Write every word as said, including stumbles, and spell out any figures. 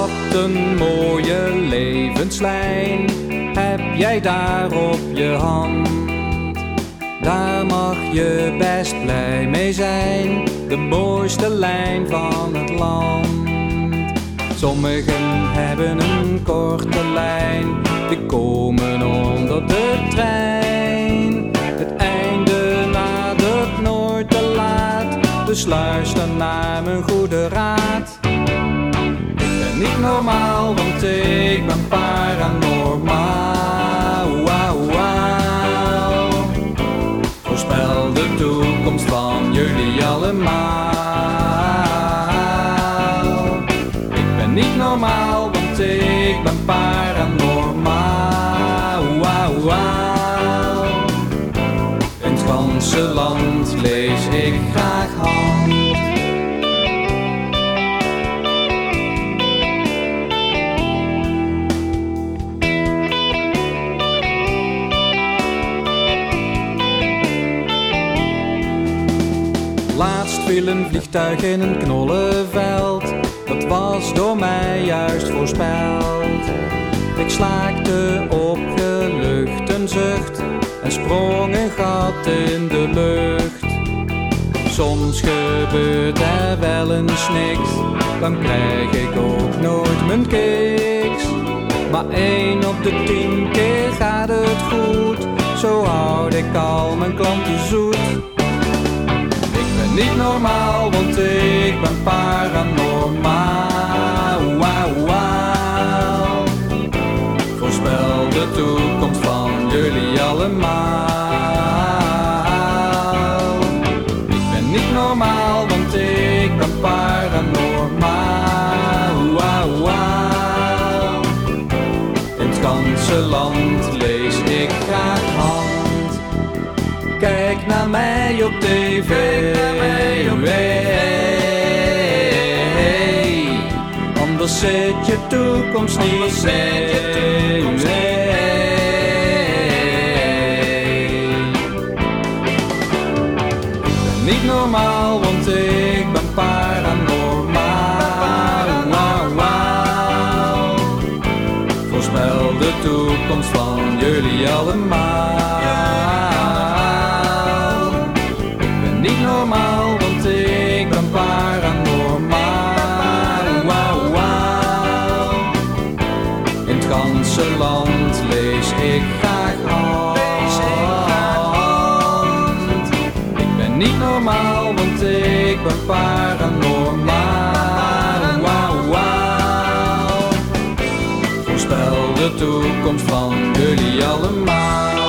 Wat een mooie levenslijn heb jij daar op je hand. Daar mag je best blij mee zijn, de mooiste lijn van het land. Sommigen hebben een korte lijn, die komen onder de trein. Het einde nadert nooit te laat, dus luister naar mijn goede raad. Ik ben niet normaal, want ik ben paranormaal. Wauw, wauw. Voorspel de toekomst van jullie allemaal. Ik ben niet normaal, want ik ben paranormaal. Wauw, wauw. In het ganse land lees ik graag hand. Laatst viel een vliegtuig in een knollenveld, dat was door mij juist voorspeld. Ik slaakte opgelucht een zucht en sprong een gat in de lucht. Soms gebeurt er wel eens niks, dan krijg ik ook nooit mijn kicks. Maar één op de tien keer gaat het goed, zo houd ik al mijn klanten zoet. Niet normaal, want ik ben paranormaal. Wauw, wauw. Voorspel de toekomst van jullie allemaal. Ik ben niet normaal, want ik ben paranormaal. Wauw, wauw. In het ganse land lees ik graag hand. Kijk naar mij op tv, hey, anders zit je toekomst niet mee. Ik ben niet normaal, want ik ben paranormaal. Wauw, wauw. Voorspel de toekomst van jullie allemaal. Niet normaal, want ik ben paranormaal. Wauw, wauw. In het ganse land lees ik graag hand. Ik ben niet normaal, want ik ben paranormaal. Wauw, wauw. Voorspel de toekomst van jullie allemaal.